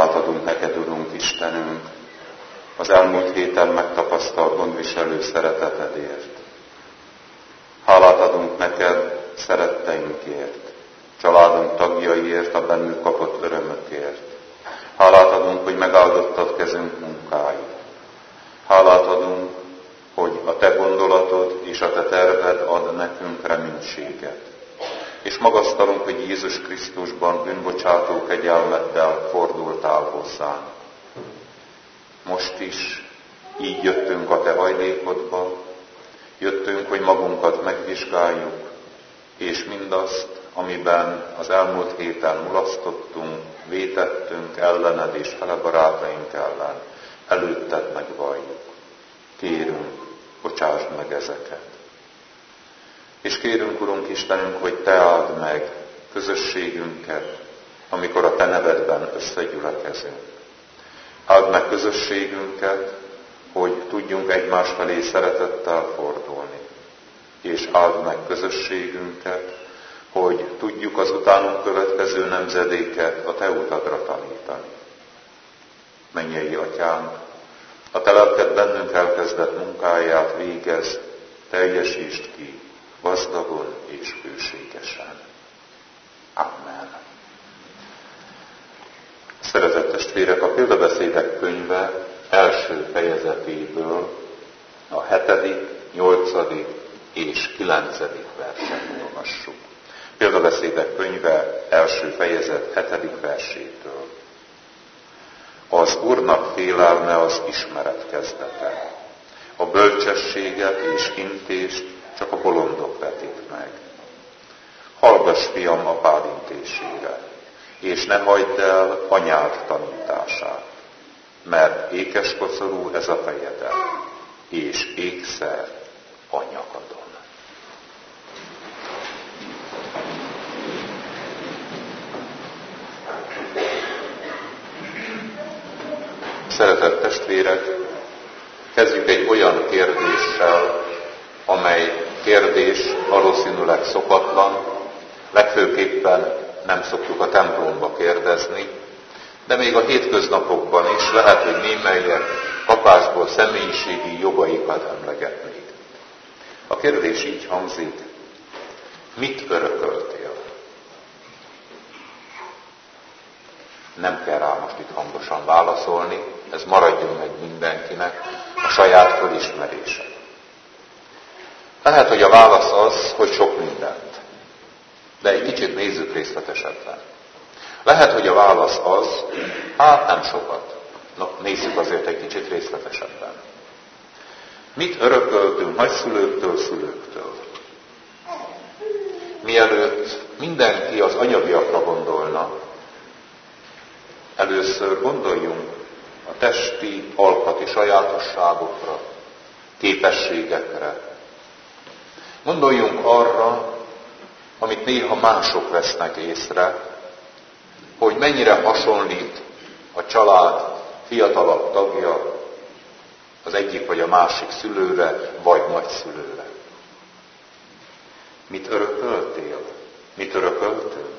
Hálát adunk neked, Urunk Istenünk, az elmúlt héten megtapasztalt gondviselő szeretetedért. Hálát adunk neked szeretteinkért, családunk tagjaiért, a bennük kapott örömökért. Hálát adunk, hogy megáldottad kezünk munkáit. Hálát adunk, hogy a te gondolatod és a te terved ad nekünk reménységet. És magasztalunk, hogy Jézus Krisztusban bűnbocsátó kegyelmeddel fordultál hozzánk. Most is így jöttünk a te hajlékodba, jöttünk, hogy magunkat megvizsgáljuk, és mindazt, amiben az elmúlt héten mulasztottunk, vétettünk ellened és fele barátaink ellen, előtted megvalljuk. Kérünk, bocsásd meg ezeket. És kérünk, Urunk Istenünk, hogy te áld meg közösségünket, amikor a te nevedben összegyülekezünk. Áld meg közösségünket, hogy tudjunk egymás felé szeretettel fordulni. És áld meg közösségünket, hogy tudjuk az utánunk következő nemzedéket a te utadra tanítani. Mennyei Atyánk, a te lelked bennünk elkezdett munkáját végezd, teljesítsd ki, gazdagon és hőségesen. Amen. Szeretett testvérek, a Példabeszédek könyve első fejezetéből a 7., 8. és 9. verset olvassuk. Példabeszédek könyve első fejezet 7. versétől. Az Úrnak félelme az ismeret kezdete. A bölcsességet és intést csak a bolondok vetik meg. Hallgass, fiam, apád intésére, és ne hagyd el anyád tanítását, mert ékeskoszorú ez a fejeden, és ékszer a nyakadon. Szeretett testvérek, kezdjük egy olyan kérdéssel, amely kérdés valószínűleg szokatlan, legfőképpen nem szoktuk a templomba kérdezni, de még a hétköznapokban is lehet, hogy némelyek kapásból személyiségi jogaikat emlegetnék. A kérdés így hangzik: mit örököltél? Nem kell rá most itt hangosan válaszolni, ez maradjon meg mindenkinek a saját fölismerése. Lehet, hogy a válasz az, hogy sok mindent, de egy kicsit nézzük részletesebben. Lehet, hogy a válasz az, hát nem sokat. Na, nézzük azért egy kicsit részletesebben. Mit örököltünk nagyszülőktől, szülőktől? Mielőtt mindenki az anyagiakra gondolna, először gondoljunk a testi, alkati sajátosságokra, képességekre. Gondoljunk arra, amit néha mások vesznek észre, hogy mennyire hasonlít a család fiatalabb tagja az egyik vagy a másik szülőre, vagy nagyszülőre. Mit örököltél? Mit örököltünk?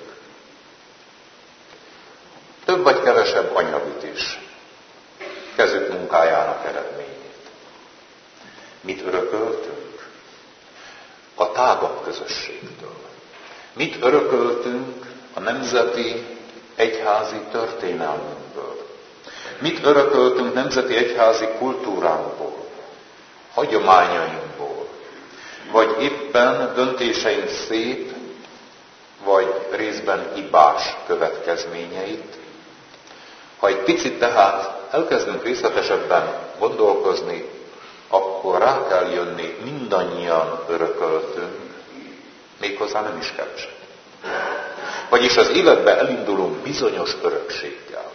Több vagy kevesebb anyagit is, kezük munkájának eredményét. Mit örököltünk? A tágabb közösségtől. Mit örököltünk a nemzeti egyházi történelmünkből? Mit örököltünk nemzeti egyházi kultúránkból, hagyományainkból, vagy éppen döntéseink szép, vagy részben hibás következményeit? Ha egy picit tehát elkezdünk részletesebben gondolkozni, akkor rá kell jönni, mindannyian örököltünk, méghozzá nem is keveset. Vagyis az életbe elindulunk bizonyos örökséggel.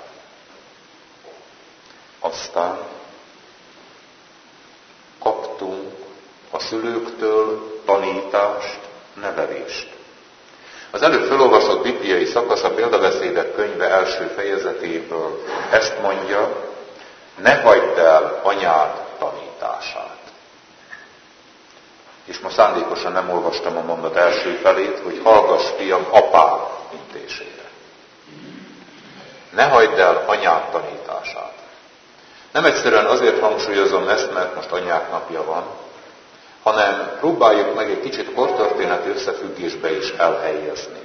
Aztán kaptunk a szülőktől tanítást, nevelést. Az előbb felolvasott bibliai szakasz a Példabeszédek könyve első fejezetéből ezt mondja: ne hagyd el anyád tanítását. És ma szándékosan nem olvastam a mondat első felét, hogy hallgass, fiam, apád intésére. Ne hagyd el anyád tanítását. Nem egyszerűen azért hangsúlyozom ezt, mert most anyák napja van, hanem próbáljuk meg egy kicsit kortörténeti összefüggésbe is elhelyezni.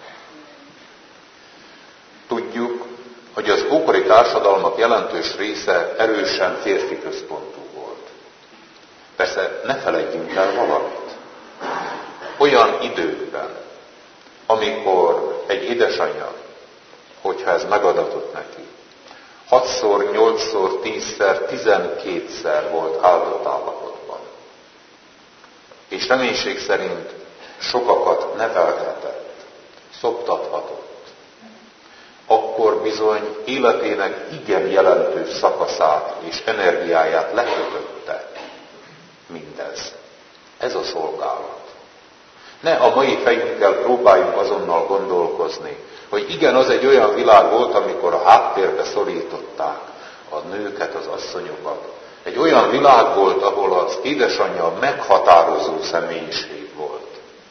Tudjuk, hogy az ókori társadalmak jelentős része erősen férfi központú volt. Persze ne feledjünk el valamit. Olyan időkben, amikor egy édesanyja, hogyha ez megadatott neki, 6-szor, 8-szor, 10-szer, 12-szer volt áldott állapotban. És reménység szerint sokakat nevelhetett, szoptathatott. Akkor bizony életének igen jelentős szakaszát és energiáját lekötötte mindez. Ez a szolgálat. Ne a mai fejünkkel próbáljunk azonnal gondolkozni, hogy igen, az egy olyan világ volt, amikor a háttérbe szorították a nőket, az asszonyokat. Egy olyan világ volt, ahol az édesanyja meghatározó személyiség volt.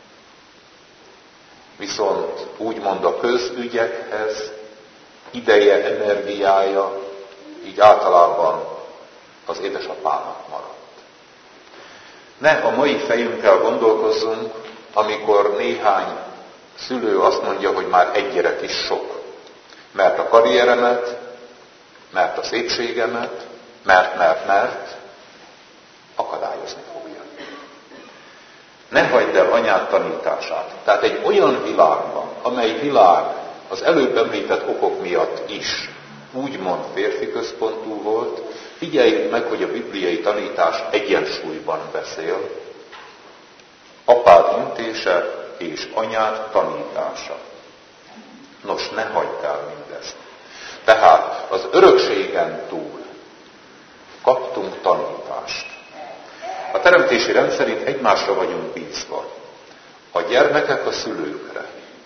Viszont úgymond a közügyekhez ideje, energiája így általában az édesapának maradt. Ne a mai fejünkkel gondolkozzunk, amikor néhány szülő azt mondja, hogy már egy gyerek is sok. Mert a karrieremet, mert a szépségemet, mert akadályozni fogja. Ne hagyd el anyád tanítását. Tehát egy olyan világban, amely világ az előbb említett okok miatt is úgymond férfi központú volt, figyeljük meg, hogy a bibliai tanítás egyensúlyban beszél. Apád intése és anyád tanítása. Nos, ne hagyd el mindezt. Tehát az örökségen túl kaptunk tanítást. A teremtési rend szerint egymásra vagyunk bízva. A gyermekek a szülőkre.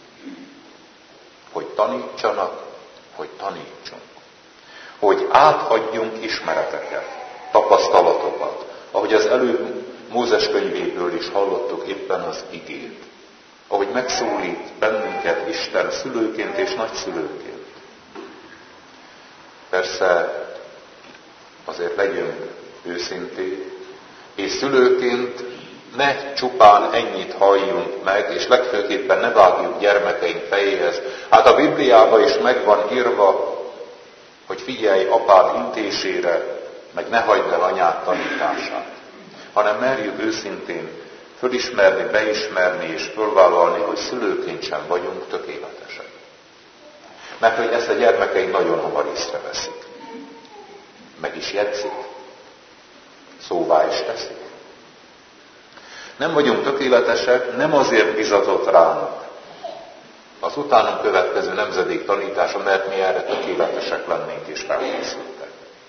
Hogy tanítsanak, hogy tanítsunk. Hogy átadjunk ismereteket, tapasztalatokat. Ahogy az előbb Mózes könyvéből is hallottuk éppen az igét. Ahogy megszólít bennünket Isten szülőként és nagyszülőként. Persze azért legyünk őszinték, és szülőként ne csupán ennyit halljunk meg, és legfőképpen ne vágjuk gyermekeink fejéhez. Hát a Bibliában is meg van írva, hogy figyelj apád intésére, meg ne hagyd el anyád tanítását. Hanem merjük őszintén fölismerni, beismerni és fölvállalni, hogy szülőként sem vagyunk tökéletesek. Mert hogy ezt a gyermekeink nagyon hamar észreveszik. Meg is jegyzik. Szóvá is teszik. Nem vagyunk tökéletesek, nem azért bizatott ránk az utánunk következő nemzedék tanítása, mert mi erre tökéletesek lennénk és felkészültek.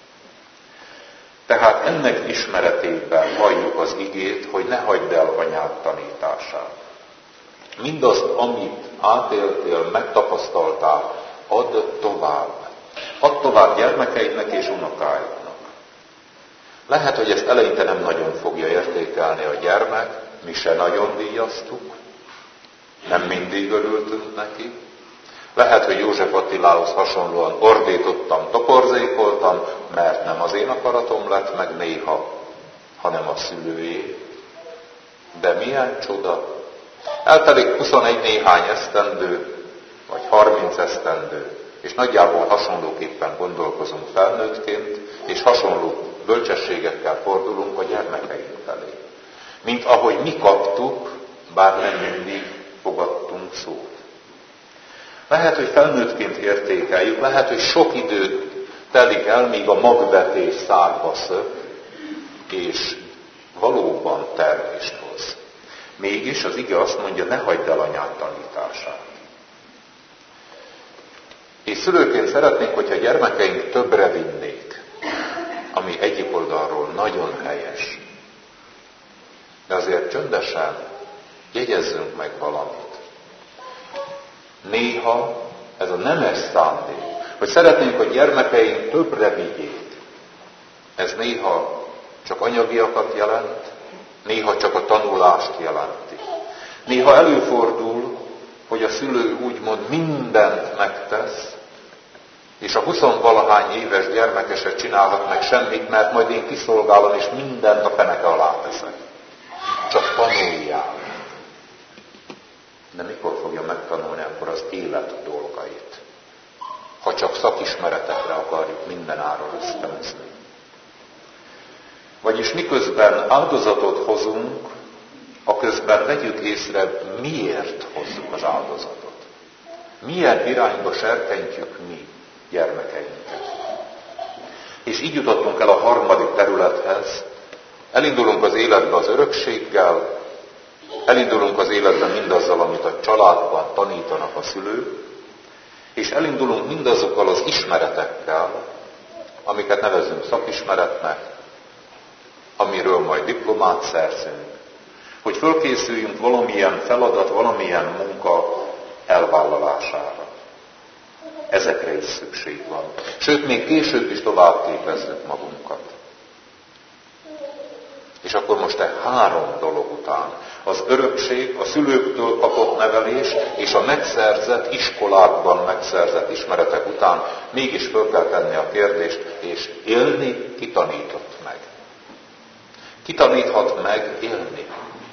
Tehát ennek ismeretében halljuk az igét, hogy ne hagyd el anyád tanítását. Mindazt, amit átéltél, megtapasztaltál, add tovább. Add tovább gyermekeidnek és unokáidnak. Lehet, hogy ezt eleinte nem nagyon fogja értékelni a gyermek, mi se nagyon díjaztuk, nem mindig örültünk neki. Lehet, hogy József Attilához hasonlóan ordítottam, toporzékoltam, mert nem az én akaratom lett meg néha, hanem a szülőjé. De milyen csoda! Eltelik 21 néhány esztendő, vagy 30 esztendő, és nagyjából hasonlóképpen gondolkozunk felnőttként, és hasonló bölcsességekkel fordulunk a gyermekeink felé. Mint ahogy mi kaptuk, bár nem mindig fogadtunk szót. Lehet, hogy felnőttként értékeljük, lehet, hogy sok időt telik el, míg a magvetés szárba szök, és valóban termést hoz. Mégis az ige azt mondja, ne hagyd el anyád tanítását. És szülőként szeretnénk, hogyha a gyermekeink többre vinnék, ami egyik oldalról nagyon helyes. De azért csöndesen jegyezzünk meg valamit. Néha ez a nemes szándék, hogy szeretnénk, hogy gyermekeink többre vigyék. Ez néha csak anyagiakat jelent, néha csak a tanulást jelenti. Néha előfordul, hogy a szülő úgymond mindent megtesz, És a 20-valahány éves gyermeke se csinálhat meg semmit, mert majd én kiszolgálom, és mindent a feneke alá teszek. Csak tanuljál. De mikor fogja megtanulni akkor az élet dolgait? Ha csak szakismeretekre akarjuk mindenáron ösztönözni. Vagyis miközben áldozatot hozunk, aközben vegyük észre, miért hozzuk az áldozatot. Milyen irányba serkentjük mi gyermekeinket. És így jutottunk el a harmadik területhez. Elindulunk az életbe az örökséggel, elindulunk az életbe mindazzal, amit a családban tanítanak a szülők, és elindulunk mindazokkal az ismeretekkel, amiket nevezünk szakismeretnek, amiről majd diplomát szerzünk, hogy fölkészüljünk valamilyen feladat, valamilyen munka elvállalására. Ezekre is szükség van. Sőt, még később is tovább képezzük magunkat. És akkor most 3 dolog után, az örökség, a szülőktől kapott nevelés és a megszerzett iskolákban megszerzett ismeretek után mégis föl kell tenni a kérdést, és élni ki tanított meg. Ki taníthat meg élni?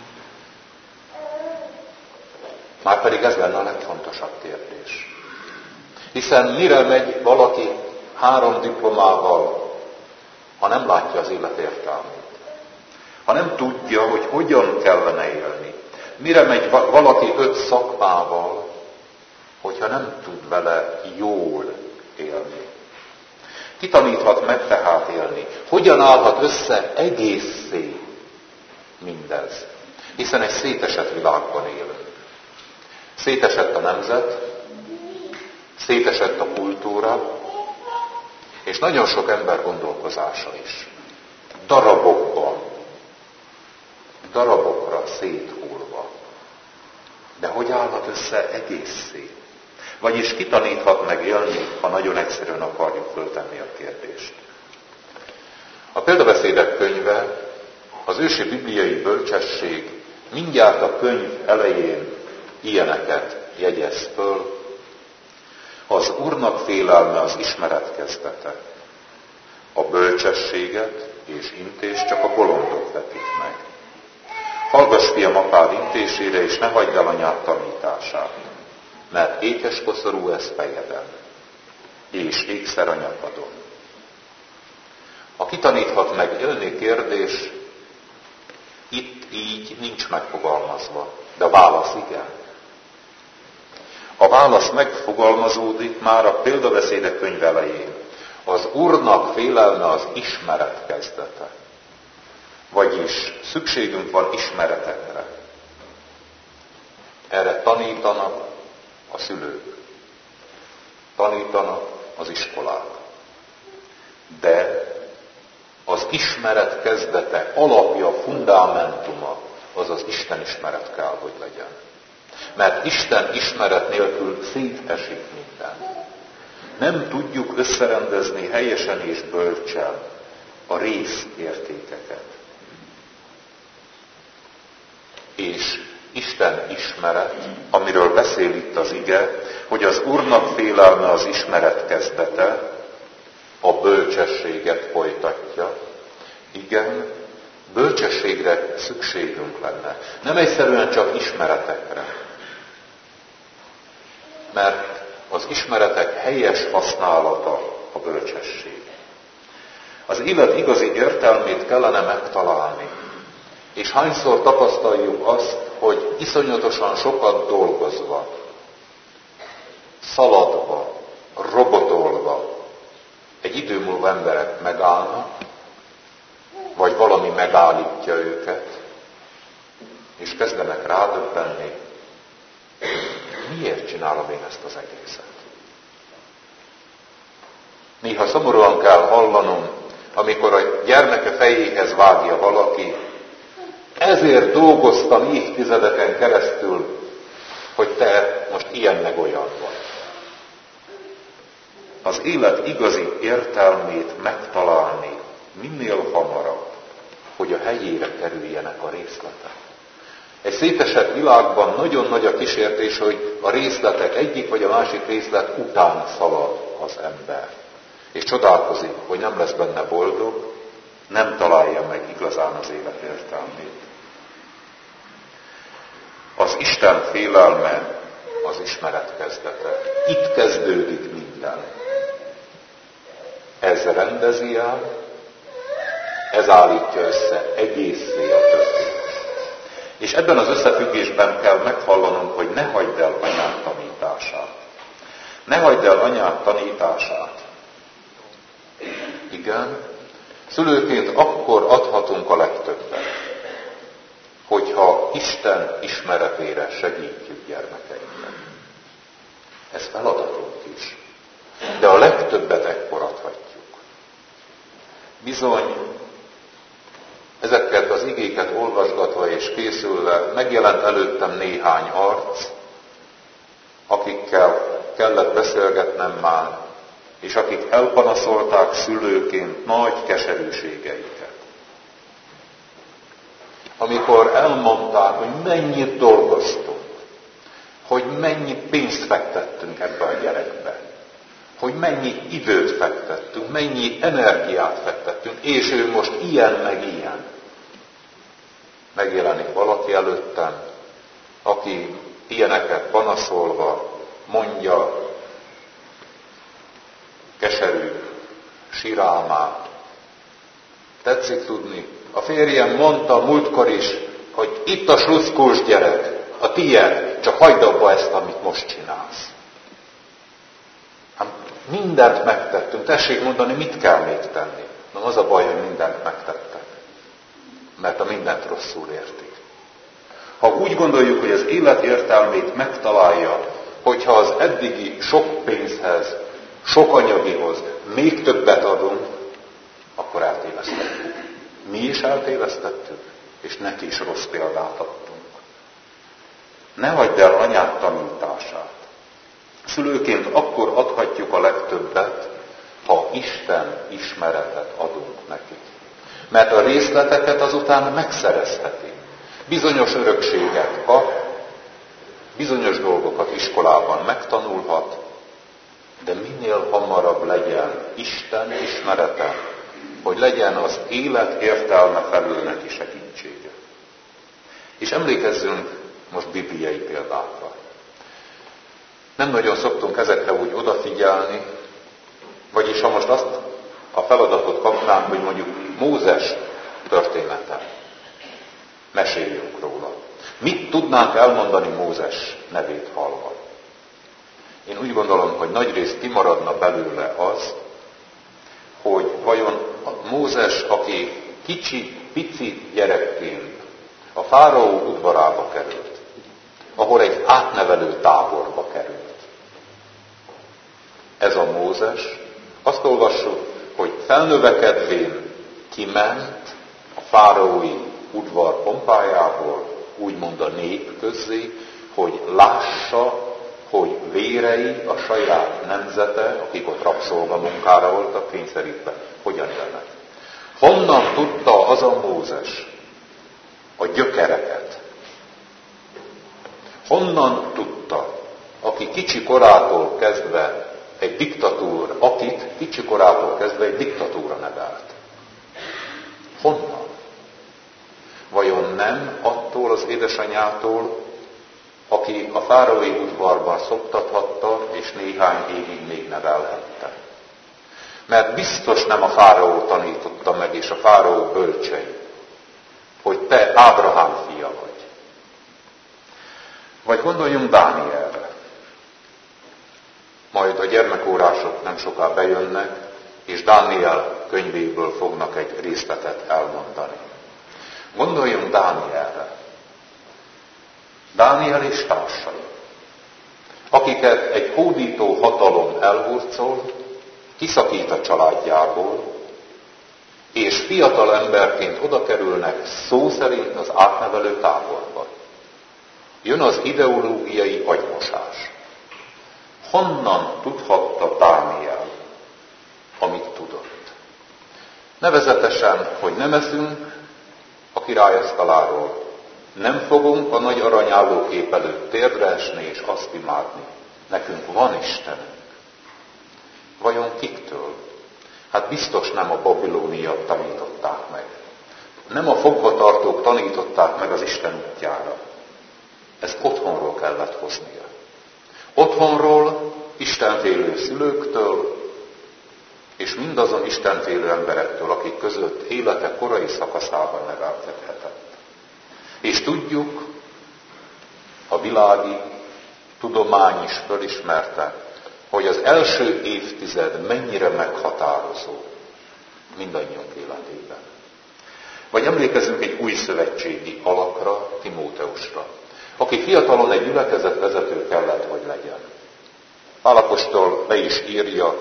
Márpedig ez lenne a legfontosabb kérdés. Hiszen mire megy valaki 3 diplomával, ha nem látja az élet értelmét? Ha nem tudja, hogy hogyan kellene élni? Mire megy valaki 5 szakmával, hogyha nem tud vele jól élni? Ki taníthat meg tehát élni? Hogyan állhat össze egészé mindez? Hiszen egy szétesett világban élünk. Szétesett a nemzet, szétesett a kultúra, és nagyon sok ember gondolkozása is. Darabokra széthullva. De hogy állhat össze egészé? Vagyis ki taníthat meg élni, ha nagyon egyszerűen akarjuk föltenni a kérdést. A példabeszédek könyve, az ősi bibliai bölcsesség mindjárt a könyv elején ilyeneket jegyez föl. Az Úrnak félelme az ismeret kezdete. A bölcsességet és intést csak a bolondok vetik meg. Hallgass, fiam, apád intésére, és ne hagyd el anyád tanítását, mert ékes koszorú ez fejeden, és ékszer a nyakadon. A kitaníthat meg élni kérdés itt így nincs megfogalmazva, de a válasz igen. A válasz megfogalmazódik már a példabeszédek könyv elején. Az Úrnak félelme az ismeret kezdete. Vagyis szükségünk van ismeretekre. Erre tanítanak a szülők. Tanítanak az iskolák. De az ismeret kezdete, alapja, fundamentuma, az az Isten ismeret kell, hogy legyen. Mert Isten ismeret nélkül szétesik minden. Nem tudjuk összerendezni helyesen és bölcsen a részértékeket. És Isten ismeret, amiről beszél itt az ige, hogy az Úrnak félelme az ismeret kezdete, a bölcsességet folytatja. Igen, bölcsességre szükségünk lenne. Nem egyszerűen csak ismeretekre. Mert az ismeretek helyes használata a bölcsesség. Az élet igazi értelmét kellene megtalálni. És hányszor tapasztaljuk azt, hogy iszonyatosan sokat dolgozva, szaladva, robotolva, egy idő múlva emberek megállnak, vagy valami megállítja őket, és kezdenek rádöbbenni, miért csinálom én ezt az egészet? Néha szomorúan kell hallanom, amikor a gyermeke fejéhez vágja valaki, ezért dolgoztam évtizedeken keresztül, hogy te most ilyen meg olyan vagy. Az élet igazi értelmét megtalálni minél hamarabb, hogy a helyére kerüljenek a részletek. Egy szétesett világban nagyon nagy a kísértés, hogy a részletek egyik vagy a másik részlet után szalad az ember. És csodálkozik, hogy nem lesz benne boldog, nem találja meg igazán az élet értelmét. Az Isten félelme az ismeret kezdete. Itt kezdődik minden. Ez rendezi el, ez állítja össze egészé a történet. És ebben az összefüggésben kell meghallanunk, hogy ne hagyd el anyád tanítását. Ne hagyd el anyád tanítását. Igen, szülőként akkor adhatunk a legtöbbet, hogyha Isten ismeretére segítjük gyermekeinket. Ez feladatunk is. De a legtöbbet ekkor adhatjuk. Bizony, ezeket az igéket olvasgatva és készülve megjelent előttem néhány arc, akikkel kellett beszélgetnem már, és akik elpanaszolták szülőként nagy keserűségeiket. Amikor elmondták, hogy mennyit dolgoztunk, hogy mennyi pénzt fektettünk ebbe a gyerekbe, hogy mennyi időt fektettünk, mennyi energiát fektettünk, és ő most ilyen meg ilyen. Megjelenik valaki előttem, aki ilyeneket panaszolva mondja keserű sírálmát. Tetszik tudni? A férjem mondta múltkor is, hogy itt a sluszkós gyerek, a tiéd, csak hagyd abba ezt, amit most csinálsz. Hát mindent megtettünk. Tessék mondani, mit kell még tenni? Na az a baj, hogy mindent megtettek. Mert a mindent rosszul értik. Ha úgy gondoljuk, hogy az élet értelmét megtalálja, hogyha az eddigi sok pénzhez, sok anyagihoz még többet adunk, akkor eltévesztettük. Mi is eltévesztettük, és neki is rossz példát adtunk. Ne hagyd el anyád tanítását. Szülőként akkor adhatjuk a legtöbbet, ha Isten ismeretet adunk neki. Mert a részleteket azután megszerezheti. Bizonyos örökséget kap, bizonyos dolgokat iskolában megtanulhat, de minél hamarabb legyen Isten ismerete, hogy legyen az élet értelme felül neki segítsége. És emlékezzünk most bibliai példákra. Nem nagyon szoktunk ezekre úgy odafigyelni, vagyis ha most azt a feladatot kapnánk, hogy mondjuk Mózes története, meséljünk róla. Mit tudnánk elmondani Mózes nevét hallva? Én úgy gondolom, hogy nagyrészt kimaradna belőle az, hogy vajon Mózes, aki kicsi, pici gyerekként a fáraó udvarába került, ahol egy átnevelő táborba került. Ez a Mózes, azt olvassuk, hogy felnövekedvén kiment a fáraói udvar pompájából, úgymond a nép közzé, hogy lássa, hogy vérei, a saját nemzete, akik ott rabszolgamunkára voltak kényszerítve, hogyan élnek. Honnan tudta az a Mózes a gyökereket? Honnan tudta, aki kicsi korától kezdve egy diktatúra nevelt? Honnan? Vajon nem attól az édesanyától, aki a fáraói udvarban szoptathatta, és néhány évig még nevelhette? Mert biztos nem a fáraó tanította meg, és a fáraó bölcsei, hogy te Ábrahám fia vagy. Vagy gondoljunk Dánielre. Majd a gyermekórások nem soká bejönnek, és Dániel könyvéből fognak egy részletet elmondani. Gondoljunk Dánielre. Dániel és társai, akiket egy hódító hatalom elhurcol, kiszakít a családjából, és fiatal emberként oda kerülnek szó szerint az átnevelő táborba. Jön az ideológiai agymosás. Honnan tudhatta Dániel, amit tudott? Nevezetesen, hogy nem eszünk a királyasztaláról, Nem fogunk a nagy aranyállókép előtt térdre esni és azt imádni. Nekünk van Istenünk. Vajon kiktől? Hát biztos nem a babilóniak tanították meg. Nem a fogvatartók tanították meg az Isten útjára. Ez otthonról kellett hoznia. Otthonról, istenfélő szülőktől, és mindazon istenfélő emberektől, akik között élete korai szakaszában nevelkedhetett. És tudjuk, a világi tudomány is fölismerte, hogy az első évtized mennyire meghatározó mindannyiunk életében. Vagy emlékezünk egy új szövetségi alakra, Timóteusra, aki fiatalon egy gyülekezet vezető kellett, hogy legyen. Pál apostol le is írja,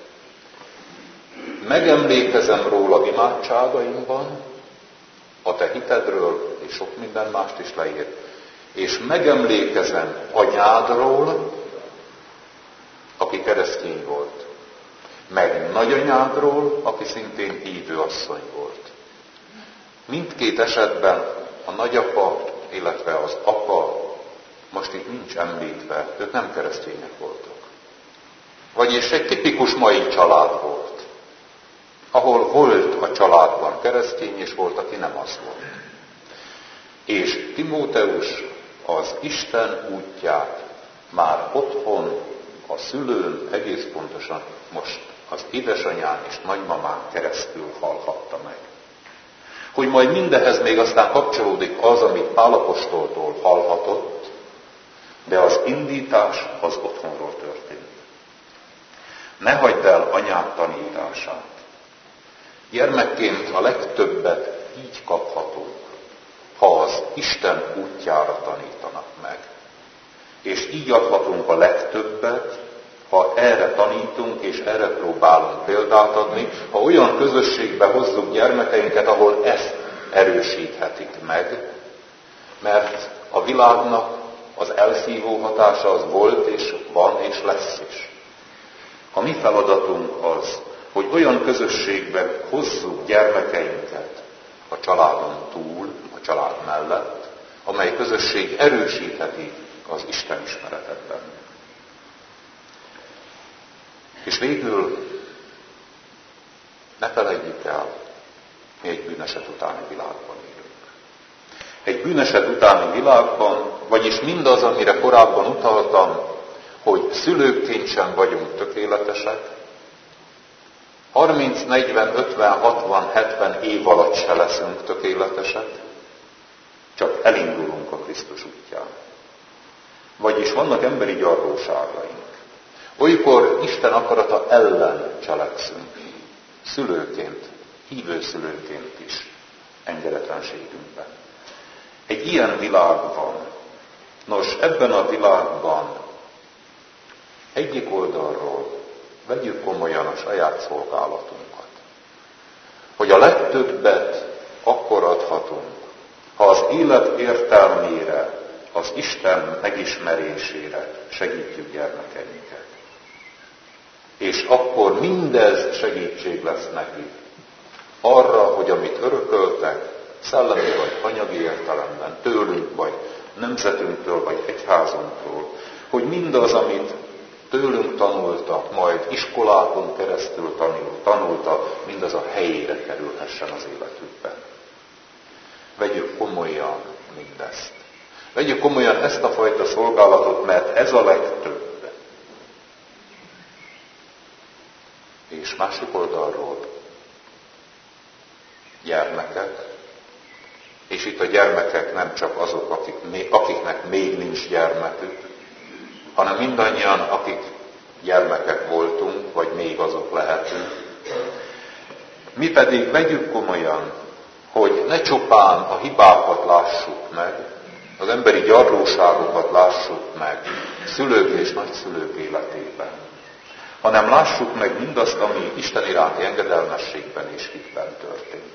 megemlékezem róla imádságaimban, a te hitedről, és sok minden mást is leír, és megemlékezem anyádról, aki keresztény volt, meg nagyanyádról, aki szintén hívő asszony volt. Mindkét esetben a nagyapa, illetve az apa most itt nincs említve, ők nem keresztények voltak. Vagyis egy tipikus mai család volt, ahol volt a családban keresztény, és volt, aki nem az volt. És Timóteus az Isten útját már otthon, a szülőn, egész pontosan most az édesanyán és nagymamán keresztül hallhatta meg. Hogy majd mindehez még aztán kapcsolódik az, amit Pál apostoltól hallhatott, de az indítás az otthonról történt. Ne hagyd el anyád tanítását. Gyermekként a legtöbbet így kaphatunk, ha az Isten útjára tanítanak meg. És így adhatunk a legtöbbet, ha erre tanítunk és erre próbálunk példát adni, ha olyan közösségbe hozzuk gyermekeinket, ahol ezt erősíthetik meg, mert a világnak az elszívó hatása az volt és van és lesz is. A mi feladatunk az, hogy olyan közösségbe hozzuk gyermekeinket a családon túl, a család mellett, amely közösség erősítheti az Isten ismeretet bennük. És végül ne felejtjük el, mi egy bűneset utáni világban élünk. Egy bűneset utáni világban, vagyis mindaz, amire korábban utaltam, hogy szülőként sem vagyunk tökéletesek, 30, 40, 50, 60, 70 év alatt se leszünk tökéletesek, csak elindulunk a Krisztus útján. Vagyis vannak emberi gyarlóságaink. Olykor Isten akarata ellen cselekszünk, szülőként, hívő szülőként is, engedetlenségünkben. Egy ilyen világban, nos, ebben a világban egyik oldalról vegyük komolyan a saját szolgálatunkat, hogy a legtöbbet akkor adhatunk, ha az élet értelmére, az Isten megismerésére segítjük gyermekeinket. És akkor mindez segítség lesz nekik arra, hogy amit örököltek, szellemi vagy anyagi értelemben, tőlünk, vagy nemzetünktől, vagy egyházunktól, hogy mindaz, amit tőlünk tanultak, majd iskolákon keresztül tanultak, mindaz a helyére kerülhessen az életükben. Vegyük komolyan mindezt. Vegyük komolyan ezt a fajta szolgálatot, mert ez a legtöbb. És másik oldalról gyermekek, és itt a gyermekek nem csak azok, akiknek még nincs gyermekük, hanem mindannyian, akik gyermekek voltunk, vagy még azok lehetünk. Mi pedig vegyük komolyan, hogy ne csupán a hibákat lássuk meg, az emberi gyarlóságokat lássuk meg szülők és nagyszülők életében, hanem lássuk meg mindazt, ami Isten iránti engedelmességben és hitben történt.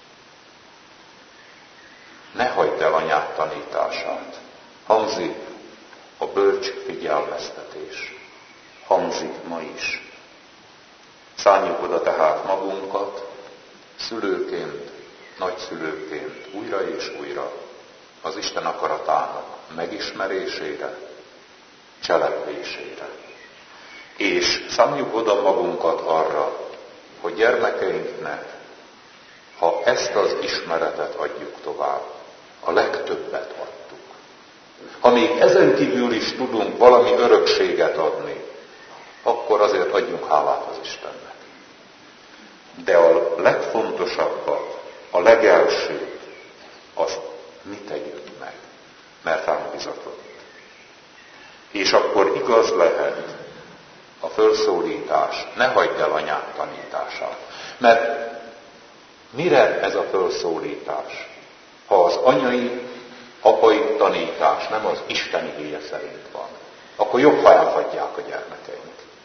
Ne hagyd el anyád tanítását. Hangzik a bölcs figyelmeztetés. Hangzik ma is. Szálljuk oda tehát magunkat, szülőként, nagyszülőként újra és újra, az Isten akaratának megismerésére, cselekvésére. És szánjuk oda magunkat arra, hogy gyermekeinknek, ha ezt az ismeretet adjuk tovább, a legtöbbet adtuk. Ha még ezen kívül is tudunk valami örökséget adni, akkor azért adjunk hálát az Istennek. De a legfontosabbat, a legelsőt, azt mi tegyük meg, mert ránk bizatott. És akkor igaz lehet a fölszólítás, ne hagyd el anyád tanítását. Mert mire ez a fölszólítás? Ha az apai tanítás nem az Isten igéje szerint van, akkor jobb, ha elhagyják a gyermekeink.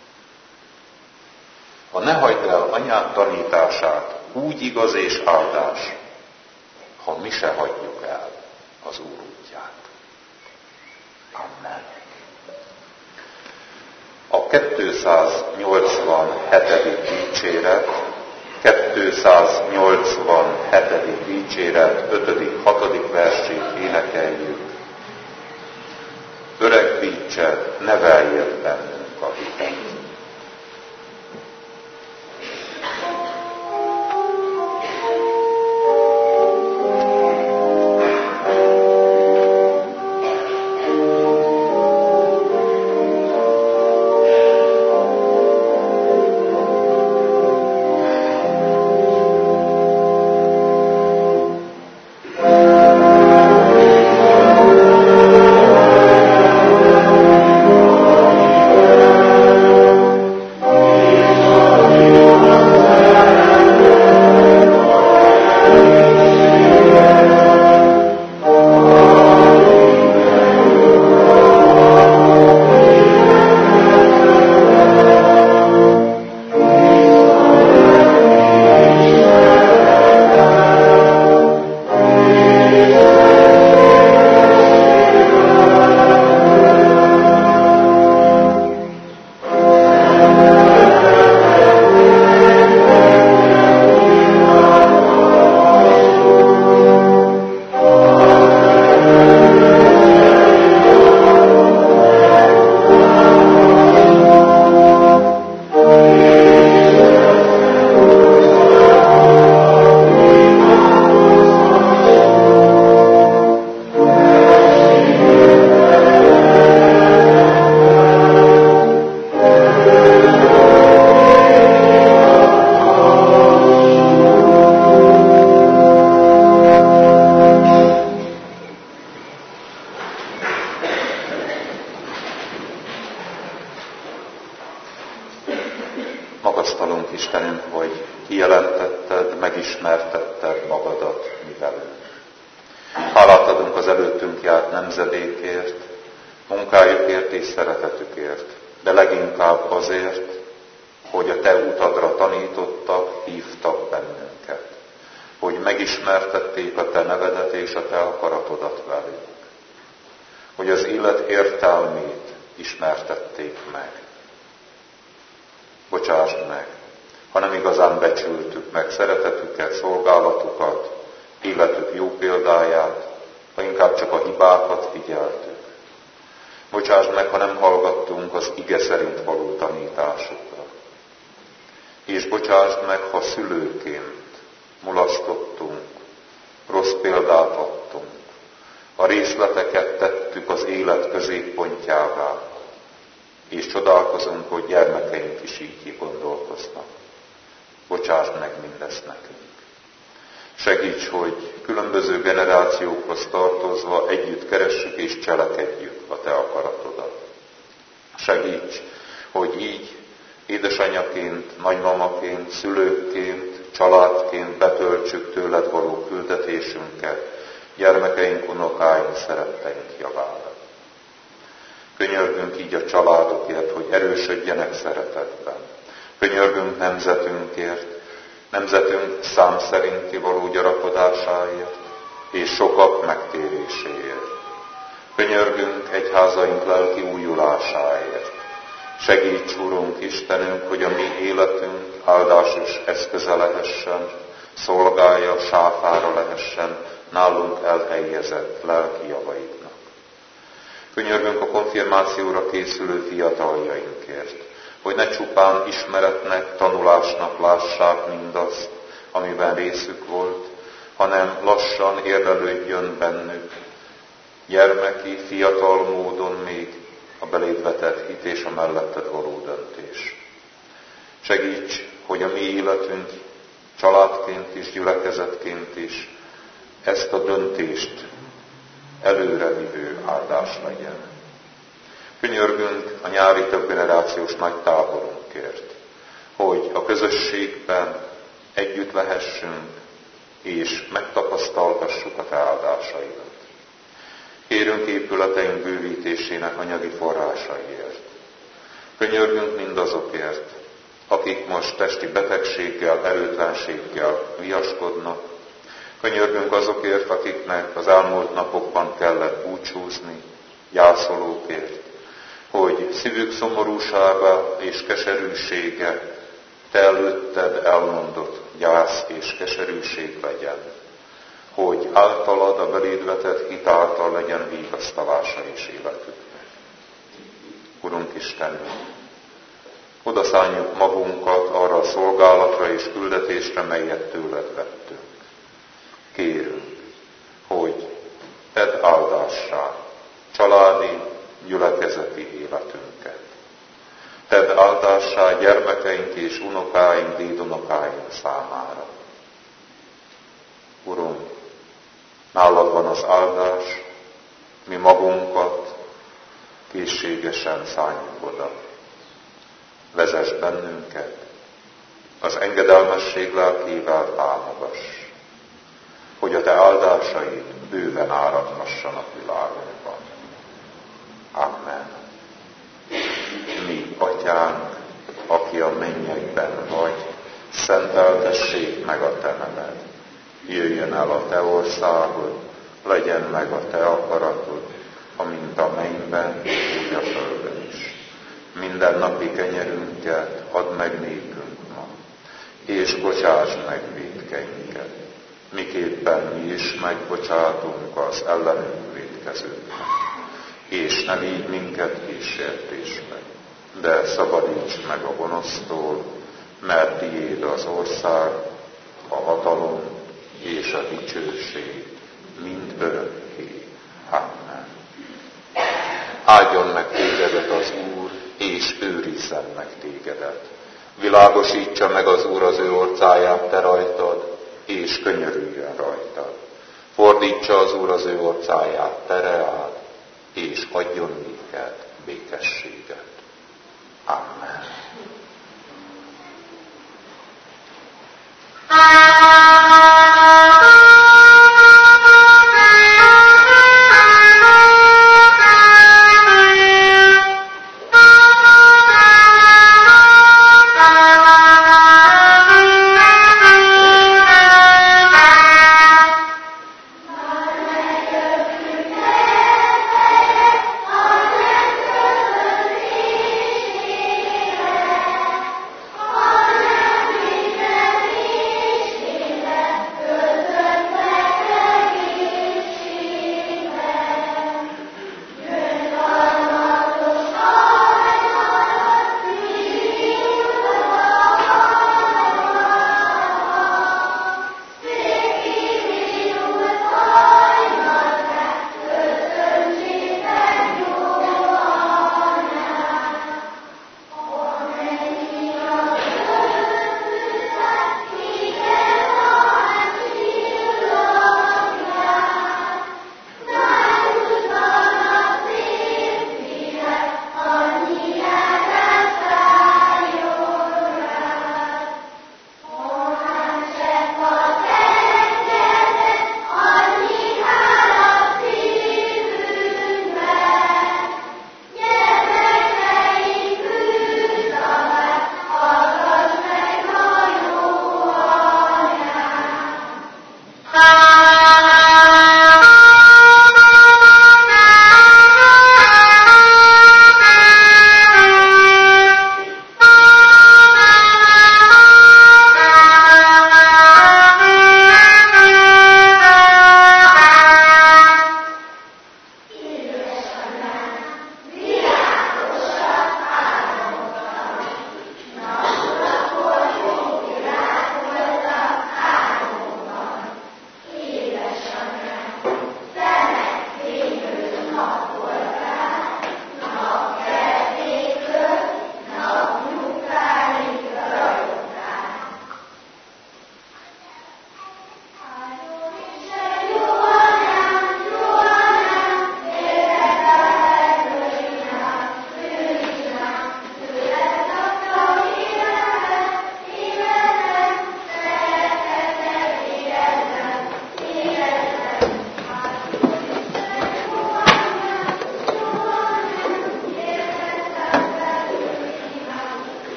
Ha ne hagyd el anyád tanítását, úgy igaz és áldás, ha mi se hagyjuk el az Úr útját. Amen. A 287. dicséret, 287. dicséret 5.-6. versét énekeljük. Öregbítsed, neveljed bennünk a hitet. Magasztalunk, Istenünk, hogy kijelentetted, megismertetted magadat mi velünk. Hálát adunk az előttünk járt nemzedékért, munkájukért és szeretetükért, de leginkább azért, hogy a Te utadra tanítottak, hívtak bennünket, hogy megismertették a Te nevedet és a Te akaratodat velünk, hogy az élet értelmét ismertették meg. Bocsásd meg, ha nem igazán becsültük meg szeretetüket, szolgálatukat, életük jó példáját, ha inkább csak a hibákat figyeltük. Bocsásd meg, ha nem hallgattunk az ige szerint való tanításukra. És bocsásd meg, ha szülőként mulasztottunk, rossz példát adtunk, a részleteket tettük az élet középpontjává, és csodálkozunk, hogy gyermekeink is így gondolkoznak. Bocsásd meg mindezt nekünk. Segíts, hogy különböző generációkhoz tartozva együtt keressük és cselekedjük a Te akaratodat. Segíts, hogy így édesanyaként, nagymamaként, szülőkként, családként betöltsük tőled való küldetésünket, gyermekeink, unokáink, szeretteink javára. Könyörgünk így a családokért, hogy erősödjenek szeretetben. Könyörgünk nemzetünkért, nemzetünk szám szerinti való gyarapodásáért, és sokak megtéréséért. Könyörgünk egyházaink lelki újulásáért. Segíts, Urunk Istenünk, hogy a mi életünk áldásos eszköze lehessen, szolgálja, sáfára lehessen nálunk elhelyezett lelki javaidnak. Könyörgünk a konfirmációra készülő fiataljainkért, hogy ne csupán ismeretnek, tanulásnak lássák mindazt, amiben részük volt, hanem lassan érlelődjön bennük gyermeki, fiatal módon még a beléd vetett hit és a melletted való döntés. Segíts, hogy a mi életünk családként is, gyülekezetként is ezt a döntést előrevívő áldás legyen. Könyörgünk a nyári többgenerációs nagy táborunkért, hogy a közösségben együtt lehessünk, és megtapasztalhassuk a te áldásaidat. Kérünk épületeink bővítésének anyagi forrásaiért. Könyörgünk mindazokért, akik most testi betegséggel, erőtlenséggel viaskodnak. Könyörgünk azokért, akiknek az elmúlt napokban kellett búcsúzni, gyászolókért, hogy szívük szomorúsága és keserűsége te előtted elmondott gyász és keserűség legyen, hogy általad a beléd vetett hit által legyen vigasztalása és életüknek. Urunk Istenünk, odaszálljuk magunkat arra a szolgálatra és küldetésre, melyet tőled vettünk. Kérünk, hogy tedd áldássá családi, gyülekezeti életünket. Tedd áldássá gyermekeink és unokáink, dédunokáink számára. Uram, nálad van az áldás, mi magunkat készségesen szálljuk oda. Vezess bennünket, az engedelmesség lelkével támogass, hogy a te áldásaid bőven áradhassanak világunkban. Amen. Mi, Atyánk, aki a mennyekben vagy, szenteltessék meg a te neved. Jöjjön el a te országod, legyen meg a te akaratod, amint a mennyben, úgy a földön is. Minden napi kenyerünket add meg nékünk ma, és bocsáss meg vétkeinket, miképpen mi is megbocsátunk az ellenünk vétkezőknek. És ne vigy minket kísértésbe, de szabadíts meg a gonosztól, mert tiéd az ország, a hatalom és a dicsőség mind örökké. Amen. Áldjon meg tégedet az Úr, és őrizzen meg tégedet. Világosítsa meg az Úr az ő orcáját te rajtad, és könyörüljön rajtad. Fordítsa az Úr az ő orcáját te reád, és adjon néked békességet. Amen. Amen.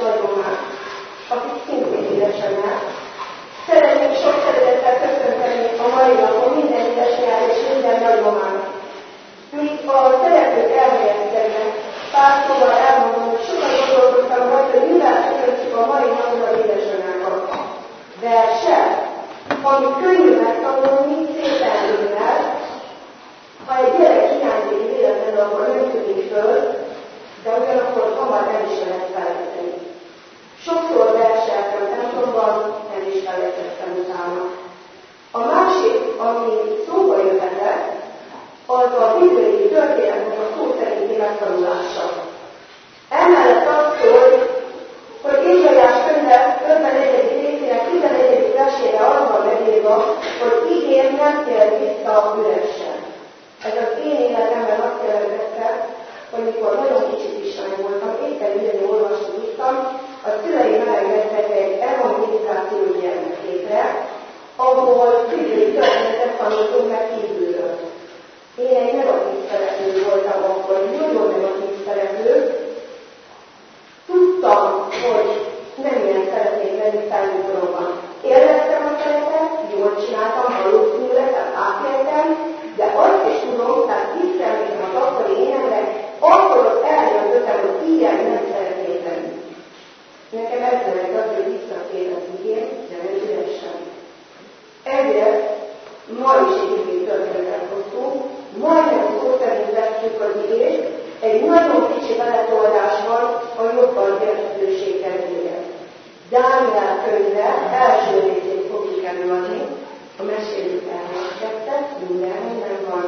nagymamát, akik szintén édesanyák. Szeretnék sok szeretettel köszönteni a mai napon minden édesanyát és minden nagymamának. Míg a szereplők elhelyezkednek, pár szóval elmondom, hogy sokat gondolkodtam majd, hogy mivel köszöntjük a mai napon az édesanyákat. Verset, amit könnyű megtanulni, szép elővel, ha egy gyerek hiányzik véletlenül, akkor nem tűnik föl, de ugyanakkor hamar el is lehet felejteni. Sokszor verseltem templomban, el is felejtettem utána. A másik, ami szóba jöhetett, az a bibliai történetnek a szó szerinti megtanulása. Emellett azt szól, hogy Ézsaiás könyve 54. részének 11. versére az van megírva, hogy ígér nem tér vissza üresen. Ez az én életemben azt jelentette, hogy mikor nagyon kicsi kislány voltam, éppen írni olvasni tudtam, a szüleim elengedtek egy evangelizációs gyermekétre, ahol bibliai történetet tanultunk meg kívülről. Én egy negatív szereplő voltam akkor, nagyon negatív szereplő. Tudtam, hogy nem ilyen szeretnék lenni felnőtkoromban. Élveztem a szeretet, jól csináltam, valószínűleg, tehát átéltem, de azt is tudom, tehát visszaemlékszem az akkori énemre, akkor ott eldöntöttem, hogy ilyen nem szeretnék lenni. Nekem ezzel egy az, hogy visszatérem igény, de nem üresen. Ezért ma is egy igény történetet hoztunk, majdnem szó szerint vettük az igét, egy nagyon kicsi beletoldásban a jobban érthetőség kedvéért. Dániel könyve első részét fogjuk előadni, a mesélők elhelyezkedtek, minden van.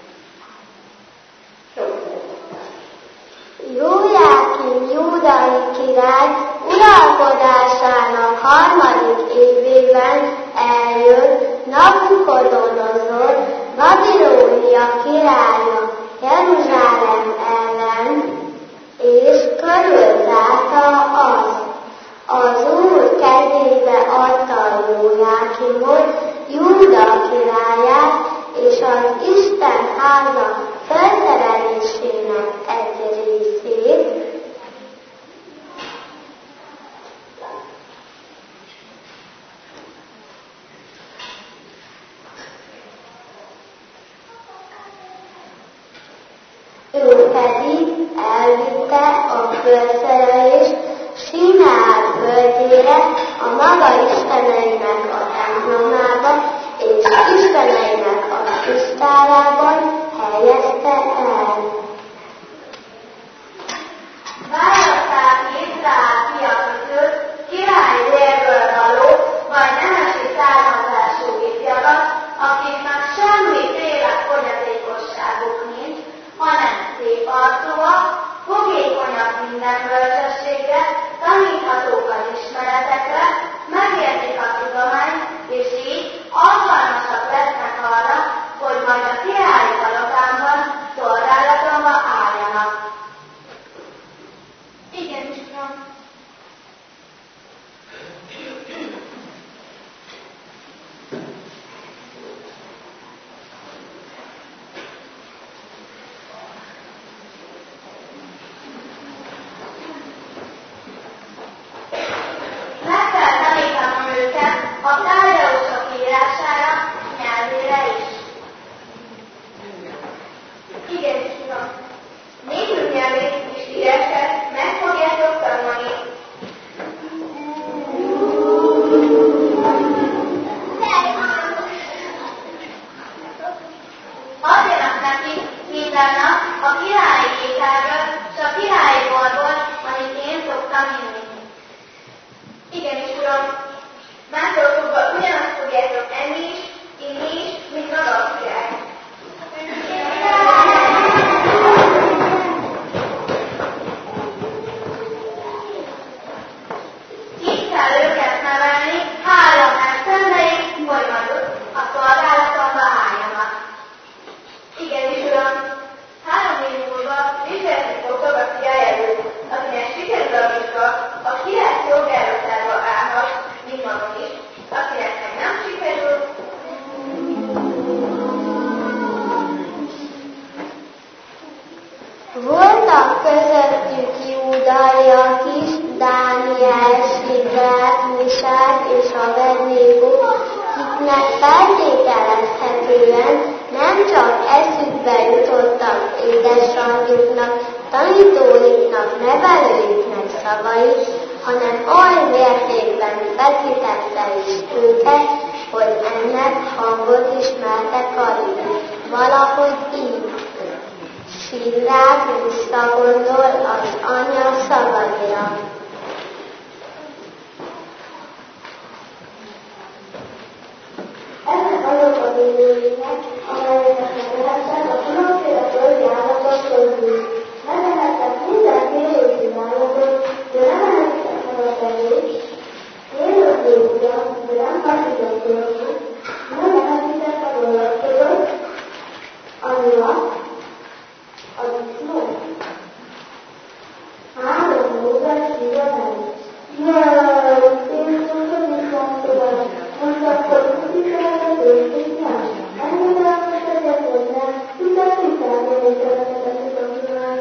Sok szeretettel. Jójákim júdai király uralkodásának 3. évében eljött Nabukodonozor, Babilónia királya Jeruzsálem ellen, és körülzárta azt. Az Úr kezébe adta Jójákimot, Júda királyát, és az Isten háza felszerelésének egy részét, ő pedig elvitte a felszerelést Sinár földjére, a maga isteneinek a templomába, és isteneinek a tisztájában helyezte el. Választák Izrael fia közül király vérből való, vagy nemesi származású ifjakat, akiknek semmiféle fogyatékosságuk nincs, hanem szép arcúak, fogékonyak minden bölcsességre, taníthatók az ismeretekre, megértik a tudományt, és így alkalmasak lesznek arra, hogy majd a királyi palotámban szolgálatomba álljanak. Igen, Uram. Meg kell tanítanom őket a tárgyalósok írására, nyelvére is. Igen, Uram. Népünk nyelvét és írását meg fogjátok tanulni akiknek feltételezhetően nem csak eszükbe jutottak édesanyjuknak, tanítóiknak, nevelőiknek szavai, hanem oly mértékben feszítette is őket, hogy ennek hangot ismertek alig. Valahogy így. Sillák visszagondol az anya szavaira. Ezek azok a élőlények, amelyeknek lehetett a különféle földi állatok közül. Ne lehetett minden élőlényi állatot, de nem lehetett meg a fejét. Élőlő ugyan, de nem hasonlott körül, nem lehetett a dolog között, amiatt a disznó. 3 Mózes híradás. Jaj, én tudod, mit mondtad? Most akkor tudítál, őszintén? Engedelmesedett, hogy nem? Tudod, mit elmondtad, a tudomány?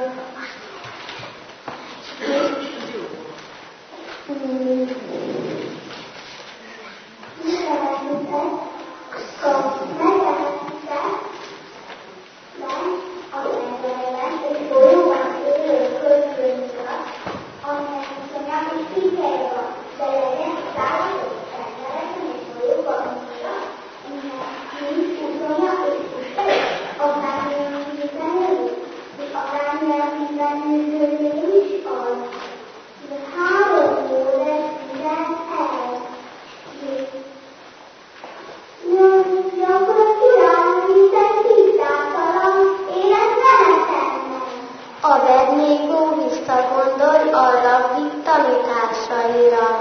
Abednego visszagondol a rabbik tanításaira.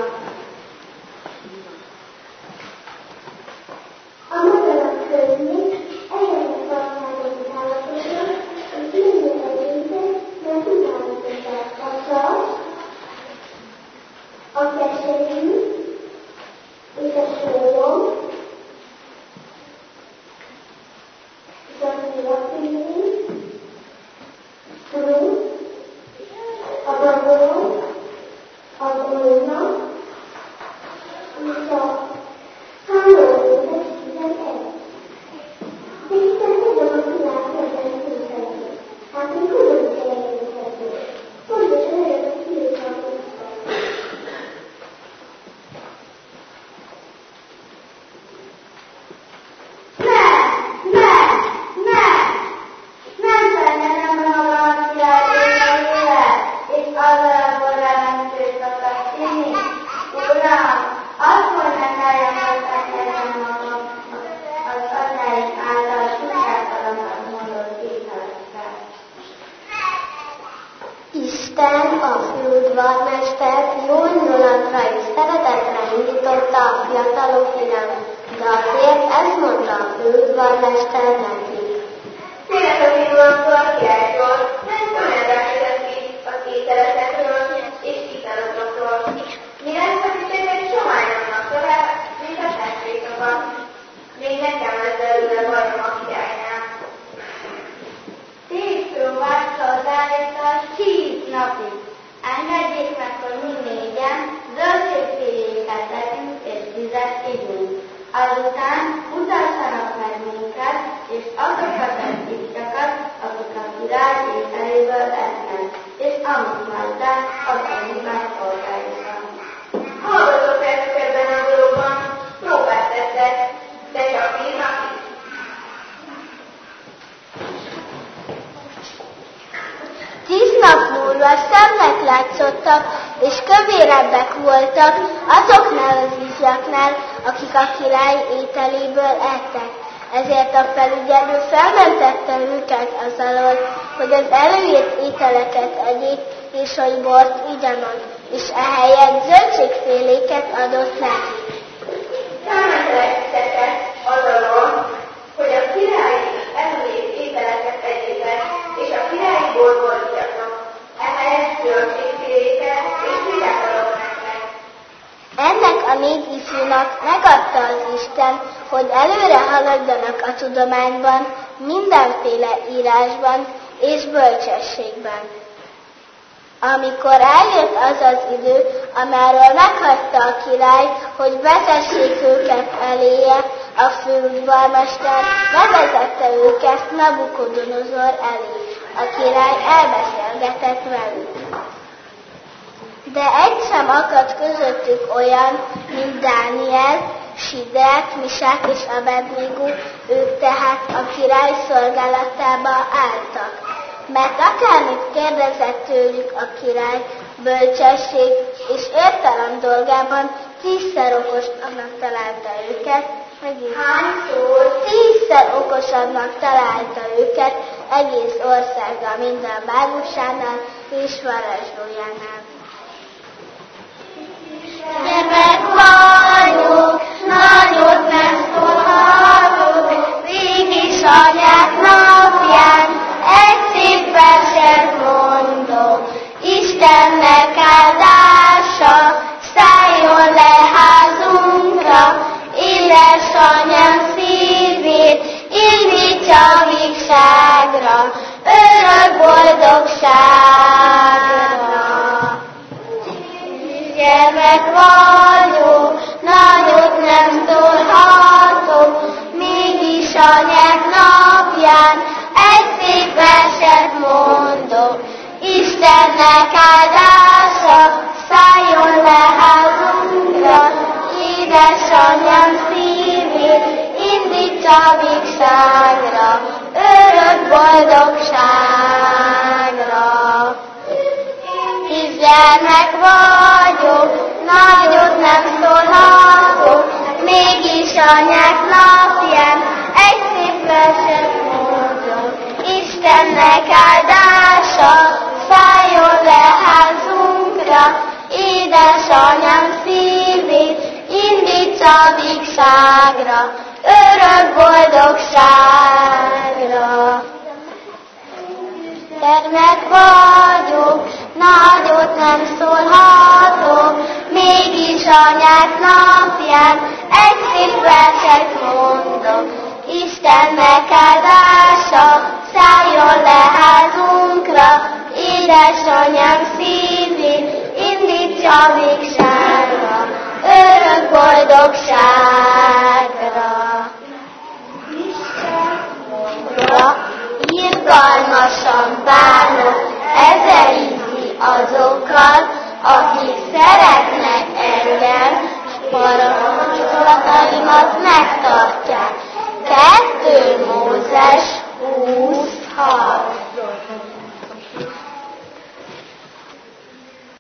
A madarak közé egyenes használók állapotról, és minden egyébként, mert utánozották a szart, a keserű és a sólyom, és a szilapíni, a babon, a gólna, és a hálózat 11. De hiszen tudom a világ ebben szinteni. Hát még tudom, hogy elérhető. Pontosan erre a szívszakot. Nem felnyelem magam a királyével, és azzal a borral mentőt akarok inni. Uram, azt mondja, nekem, hogy felnyelem magam az atyáim által tudjátalannak mondott ételekkel. Isten a főudvarmestert jó indulatra és szeretetre indította a fiatalok iránt, de azért ezt mondta a főudvarmester neki. Tényleg az indulattól a királytól, nem komolyadásodat ki az ételekről és italokról. Mi lesz, ha kicsit sohányomnak tovább, mint a testvérsokat? Még nekem ezzel ül a bajom a királynál. 10 próbákkal állítta 10 napig. Engedjék meg, hogy mi 4-en zöldségféléket legyünk és vizet igyunk. Azután mutassanak meg minket, és azokat az ifjakat, akik a király ételéből esznek, és amit mondták, adjuk meg szolgáljukat. Hallgatok ezt ebben a dologban, próbát teszek, de csak 10 napig. Nap múlva szebbnek látszottak, és kövérebbek voltak azoknál az ifjaknál, akik a király ételéből ettek. Ezért a felügyelő felmentette őket az alól, hogy az előírt ételeket egyék, és hogy bort igyanak, és ehelyett zöldségféléket adott nekik. Felmentettek az alól, hogy a királyi előírt ételeket egyétek, és a királyi borból igyanak. Ehelyett zöldségféléket és vizet adott nektek. Ennek a 4 ifjúnak megadta az Isten, hogy előre haladjanak a tudományban, mindenféle írásban és bölcsességben. Amikor eljött az az idő, amerről meghagyta a király, hogy vezessék őket eléje, A főudvarmester bevezette őket Nabukodonozor elé. A király elbeszélgetett velük. De egy sem akadt közöttük olyan, mint Dániel, Sidrák, Misák és Abednego, ők tehát a király szolgálatába álltak. Mert akármit kérdezett tőlük a király, bölcsesség és értelem dolgában 10-szer okosabbnak találta őket, hányszor? 10-szer okosabbnak találta őket egész országgal, minden mágusánál és varázslójánál. Gyermek vagyok, nagyot nem szólhatok, mégis anyák napján egy szép verset mondok. Istennek áldása szálljon le házunkra, édesanyám szívét indítsa vigságra, örök boldogságra. Gyermek vagyok, nagyot nem szólhatok, mégis anyák napján egy szép verset mondok. Istennek áldása szálljon le házunkra, édesanyám szívét indítsa vigságra, örök boldogságra. Gyermek vagyok, nagyot nem szólhatok, mégis anyák napján egy szép verset mondok. Istennek áldása szálljon le házunkra, édesanyám szívét indítsa vigságra, örök boldogságra. Gyermek vagyok, nagyot nem szólhatok, mégis anyák napján egy szép verset mondok. Istennek áldása szálljon le házunkra, édesanyám szívét indítsa vigságra, örök boldogságra. Irgalmasan bánok, ezer ízi azokat,